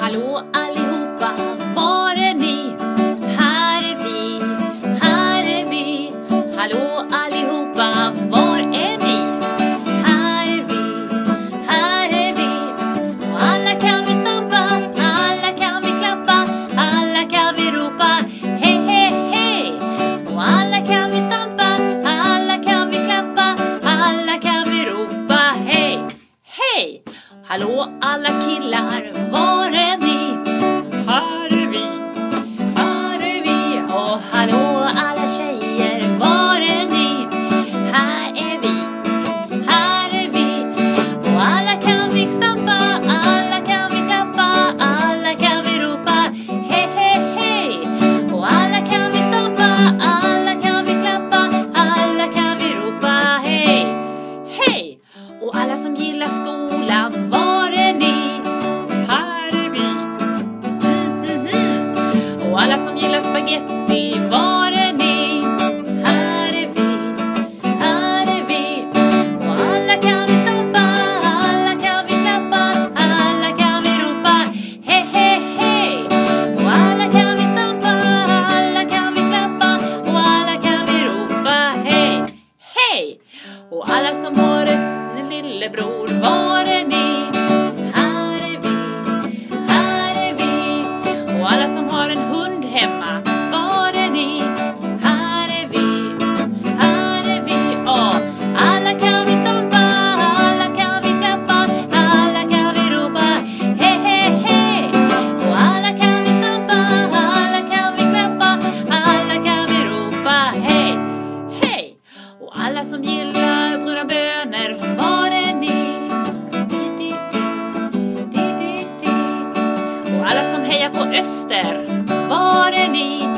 Hallå allihopa, var är ni? Här är vi, här är vi. Hallå allihopa, var är vi? Här är vi, här är vi. Och alla kan vi stampa, alla kan vi klappa, alla kan vi ropa hej, hej, hej. Och alla kan vi stampa, alla kan vi klappa, alla kan vi ropa hej, hej. Hallå alla killar, var är ni? Här är vi, här är vi. Och hallå alla tjejer, var är ni? Här är vi, här är vi. Och alla kan vi stampa, alla kan vi klappa, alla kan vi ropa hej, hej, hej. Och alla kan vi stampa, alla kan vi klappa, alla kan vi ropa hej, hej. Och alla som gillar skolan, var är ni? Här är vi. Och alla som gillar spaghetti, var är ni? Här är vi, här är vi. Och alla kan vi stampa, alla kan vi klappa, alla kan vi ropa hej, hej, hej. Och alla kan vi stampa, alla kan vi klappa, och alla kan vi ropa hej, hej. Och alla som har en lillebror, var är ni? Här är vi, här är vi. Och alla som har en hund hemma, var är ni? Här är vi, här är vi. Och alla kan vi stampa, alla kan vi klappa, alla kan vi ropa hej, hej, hej. Och alla kan vi stampa, alla kan vi klappa, alla kan vi ropa hej, hej. Och alla som gillar bruna bönor, var är ni? Och alla som hejar på Öster, var är ni?